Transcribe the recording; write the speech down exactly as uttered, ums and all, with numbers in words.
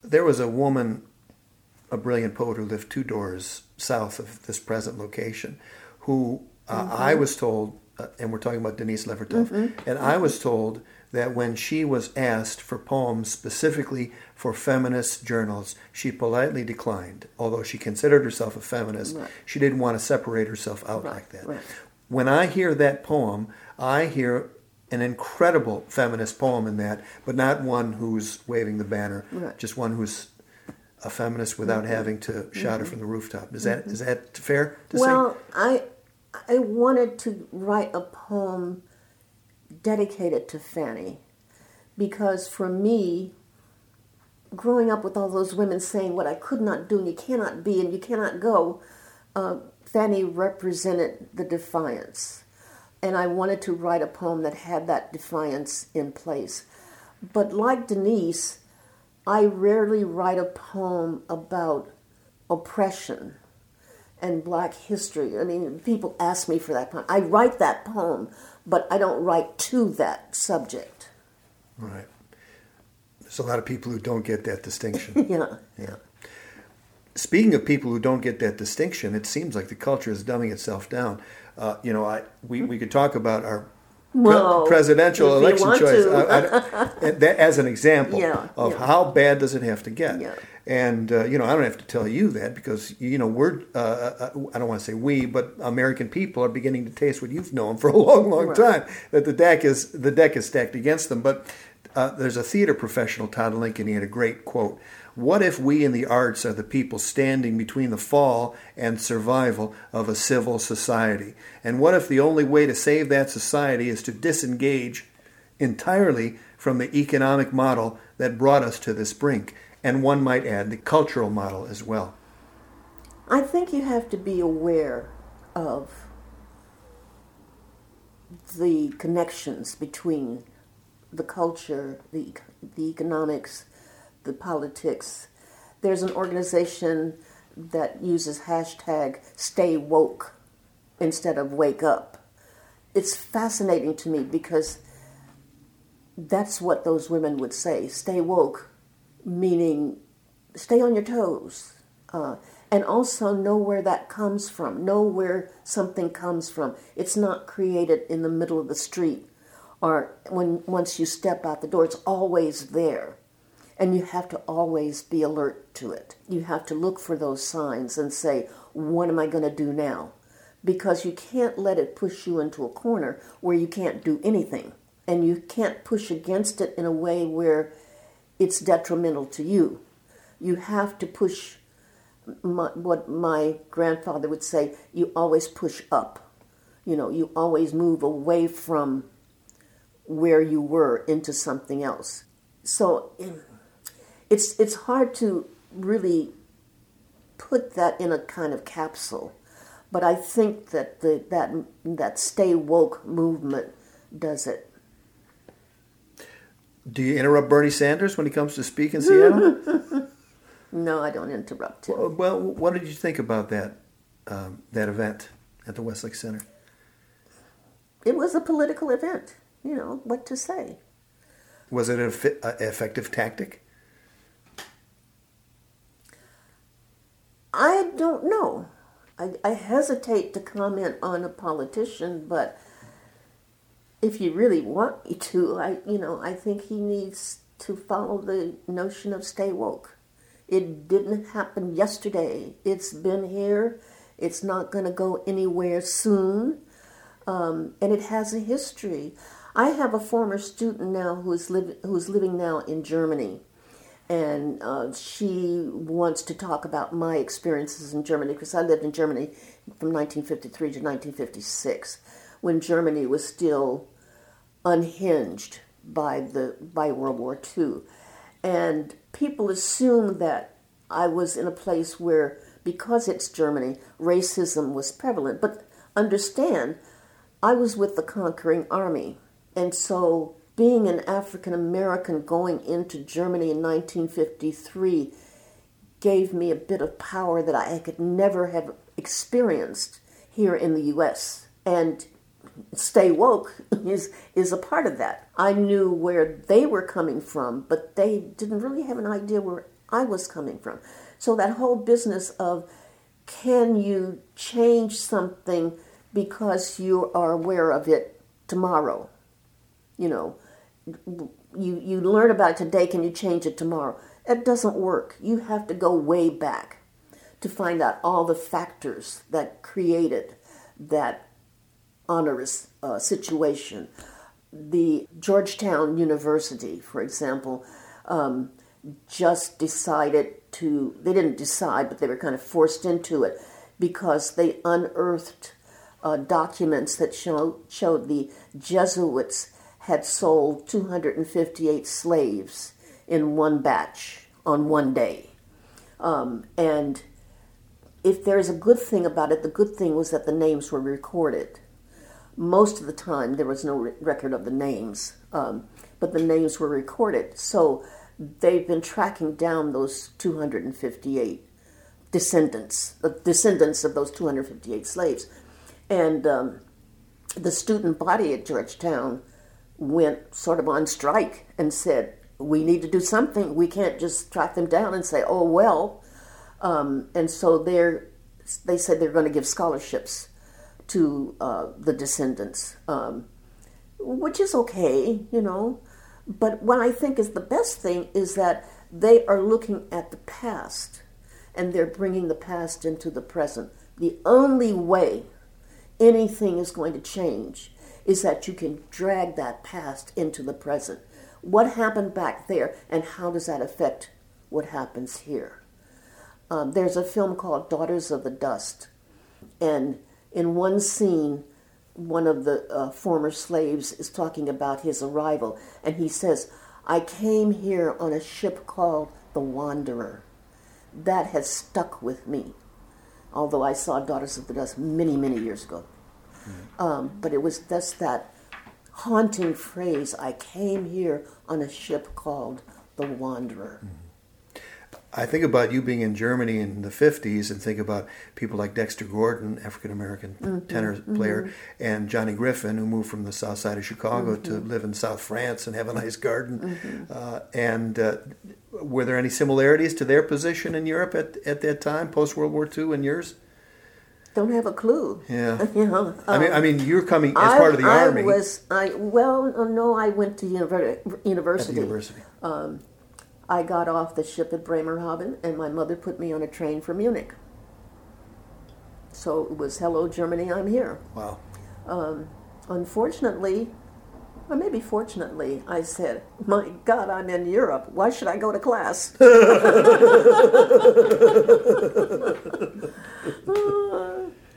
there was a woman, a brilliant poet who lived two doors south of this present location, who uh, mm-hmm. I was told, uh, and we're talking about Denise Levertov, mm-hmm. and I was told that when she was asked for poems specifically for feminist journals, she politely declined. Although she considered herself a feminist, right. she didn't want to separate herself out right. like that. Right. When I hear that poem, I hear an incredible feminist poem in that, but not one who's waving the banner, right. just one who's a feminist without mm-hmm. having to shout mm-hmm. it from the rooftop. Is that mm-hmm. is that fair to well, say? Well, I I wanted to write a poem dedicated to Fanny, because for me, growing up with all those women saying what I could not do and you cannot be and you cannot go, uh, Fanny represented the defiance. And I wanted to write a poem that had that defiance in place. But like Denise, I rarely write a poem about oppression and black history. I mean, people ask me for that poem. I write that poem, but I don't write to that subject. Right. There's a lot of people who don't get that distinction. yeah. Yeah. Speaking of people who don't get that distinction, it seems like the culture is dumbing itself down. Uh, you know, I we, we could talk about our pre- well, presidential election choice I, I, that, as an example yeah, of yeah. how bad does it have to get. Yeah. And, uh, you know, I don't have to tell you that because, you know, we're, uh, I don't want to say we, but American people are beginning to taste what you've known for a long, long right. time, that the deck is the deck is stacked against them. But uh, there's a theater professional, Todd Lincoln, he had a great quote. What if we in the arts are the people standing between the fall and survival of a civil society? And what if the only way to save that society is to disengage entirely from the economic model that brought us to this brink? And one might add the cultural model as well. I think you have to be aware of the connections between the culture, the the economics, the politics. There's an organization that uses hashtag stay woke instead of wake up. It's fascinating to me because that's what those women would say, stay woke, meaning stay on your toes. Uh, and also know where that comes from, know where something comes from. It's not created in the middle of the street or when once you step out the door, it's always there. And you have to always be alert to it. You have to look for those signs and say, what am I going to do now? Because you can't let it push you into a corner where you can't do anything. And you can't push against it in a way where it's detrimental to you. You have to push, my, what my grandfather would say, you always push up. You know, you always move away from where you were into something else. So it's it's hard to really put that in a kind of capsule, but I think that the that that stay woke movement does it. Do you interrupt Bernie Sanders when he comes to speak in Seattle? No, I don't interrupt him. Well, well, what did you think about that um, that event at the Westlake Center? It was a political event. You know, what to say. Was it an effective tactic? I don't know. I, I hesitate to comment on a politician, but if you really want me to, I you know, I think he needs to follow the notion of stay woke. It didn't happen yesterday. It's been here. It's not going to go anywhere soon. Um, and it has a history. I have a former student now who is live, who's living now in Germany, and uh, she wants to talk about my experiences in Germany, because I lived in Germany from nineteen fifty-three to nineteen fifty-six, when Germany was still unhinged by the by World War Two. And people assume that I was in a place where, because it's Germany, racism was prevalent. But understand, I was with the conquering army. And so being an African American going into Germany in nineteen fifty-three gave me a bit of power that I could never have experienced here in the U S. And stay woke is, is a part of that. I knew where they were coming from, but they didn't really have an idea where I was coming from. So that whole business of can you change something because you are aware of it tomorrow? You know, you, you learn about it today, can you change it tomorrow? It doesn't work. You have to go way back to find out all the factors that created that onerous uh, situation. The Georgetown University, for example, um, just decided to, they didn't decide, but they were kind of forced into it because they unearthed uh, documents that show, showed the Jesuits had sold two hundred fifty-eight slaves in one batch on one day. Um, and if there's a good thing about it, the good thing was that the names were recorded. Most of the time, there was no re- record of the names, um, but the names were recorded. So they've been tracking down those two hundred fifty-eight descendants, the descendants of those two hundred fifty-eight slaves. And um, the student body at Georgetown went sort of on strike and said, we need to do something. We can't just track them down and say, oh, well. Um, and so they're, they said they're going to give scholarships to uh, the descendants, um, which is okay, you know. But what I think is the best thing is that they are looking at the past and they're bringing the past into the present. The only way anything is going to change is that you can drag that past into the present. What happened back there and how does that affect what happens here? Um, there's a film called Daughters of the Dust, and in one scene, one of the uh, former slaves is talking about his arrival, and he says, I came here on a ship called the Wanderer. That has stuck with me, although I saw Daughters of the Dust many, many years ago. Mm-hmm. Um, but it was just that haunting phrase, I came here on a ship called the Wanderer. Mm-hmm. I think about you being in Germany in the fifties and think about people like Dexter Gordon, African-American mm-hmm, tenor mm-hmm. player, and Johnny Griffin, who moved from the south side of Chicago mm-hmm. to live in South France and have a nice garden. Mm-hmm. Uh, and uh, were there any similarities to their position in Europe at, at that time, post-World War Two, and yours? Don't have a clue. Yeah. you know, um, I mean, I mean, you're coming as I, part of the I army. Was, I Well, no, I went to university. At the university. Um, I got off the ship at Bremerhaven, and my mother put me on a train for Munich. So it was, hello, Germany, I'm here. Wow. Um, unfortunately, or maybe fortunately, I said, my God, I'm in Europe. Why should I go to class?